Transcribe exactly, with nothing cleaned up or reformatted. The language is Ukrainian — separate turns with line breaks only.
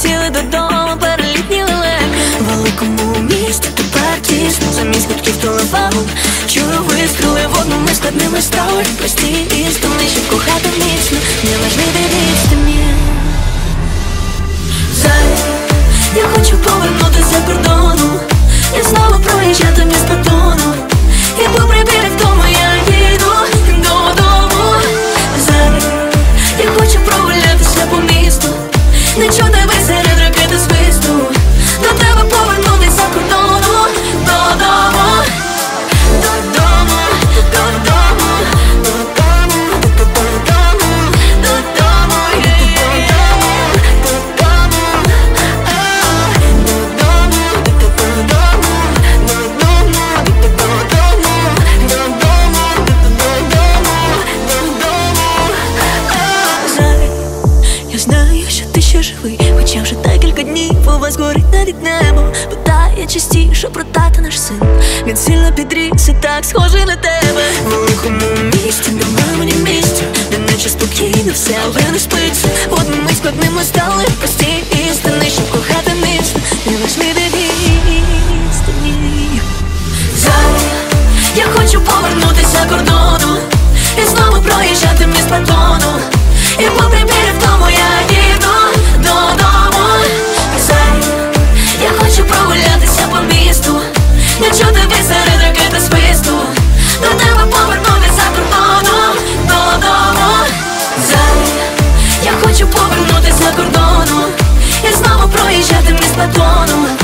полетіли додому, перелітні лелеки. В великому місті тепер тісно, замість гудків телефон чую вистріли в одному складними стали. Прості істини, щоб кохати міцно, неважливі відстані. Зараз я хочу повернутися за кордону, я знову проїжджати місто тону. І попри біль в тому я їду додому. Зараз я хочу прогулятися по місту, не чути весь серед ракети свисту. До тебе повернутися за кордону, додому, додому, додому, додому, додому, додому, я знаю, що ти ще живий, хоча вже декілька днів у вас горить навіть небо. Питає частіше про тата наш син, він сильно підріс і так схожий на тебе. В великому місті, на мамині місті, де наче спокійно все, але не спиться. В одному складними стали прості істини, щоб кохати міцно, неважливі відстані. Зараз я хочу повернутися за кордону і знову проїжджати міст тону. І попри біль в тому я їду додому. Зараз я хочу прогулятися по місту, не чути весь серед ракети свисту. До тебе повернутися за кордону, додому. Зараз я хочу повернутися за кордону і знову проїжджати міст тону.